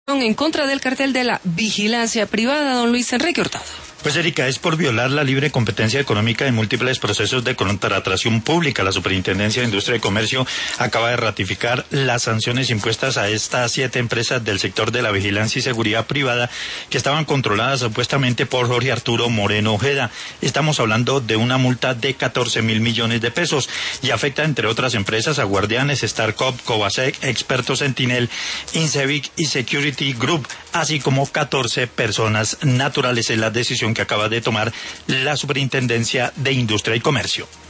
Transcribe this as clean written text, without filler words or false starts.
En contra del cartel de la vigilancia privada, don Luis Enrique Hurtado. Pues Erika, es por violar la libre competencia económica en múltiples procesos de contratación pública. La Superintendencia de Industria y Comercio acaba de ratificar las sanciones impuestas a estas 7 empresas del sector de la vigilancia y seguridad privada que estaban controladas supuestamente por Jorge Arturo Moreno Ojeda. Estamos hablando de una multa de 14.000 millones de pesos y afecta entre otras empresas a Guardianes, Starcop, Covasec, Experto Sentinel, Incevic y Security Group, así como 14 personas naturales. En la decisión que acaba de tomar la Superintendencia de Industria y Comercio.